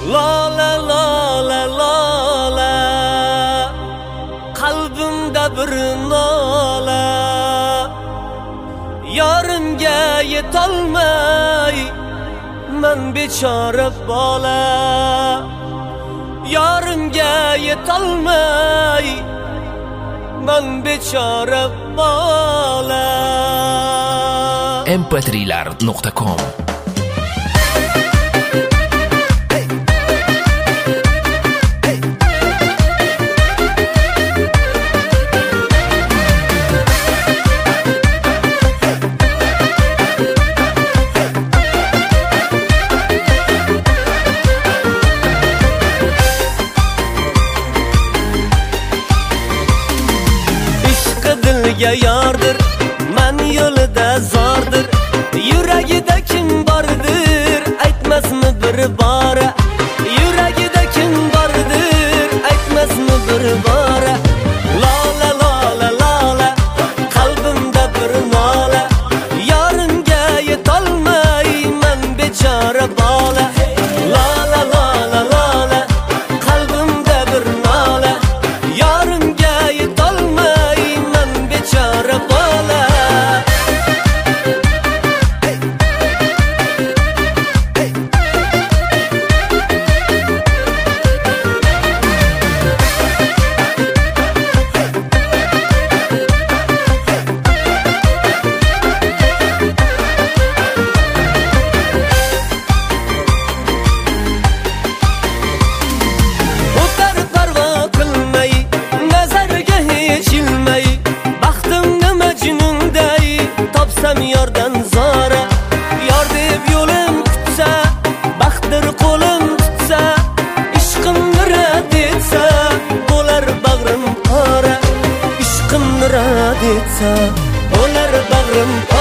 Lola lola lola, qalbimda bir nola, yorimga yetolmay men bechora bola, yorimga yetolmay men bechora bola. mp3lar.com Dilga yordir, men yo'lida zordir, yuragida kim bordir, aytmasmi bir bora, yuragida kim bordir, aytmasmi bir bora. Lola lola lola, qalbimda bir nola, yorimga yetolmay men bechora bola. Lola lola lola, qalbimda bir nola, yorimga yetolmay bechora bola. O'tar parvo qilmay, nazarga hech ilmay, baxtimni majnunday topsam yordan zora, yor deb yo'lim kutsa, baxtdir qo'lim tutsa, ishqimni rad etsa, bo'lar bag'rim qora, ishqimni rad etsa, bo'lar bag'rim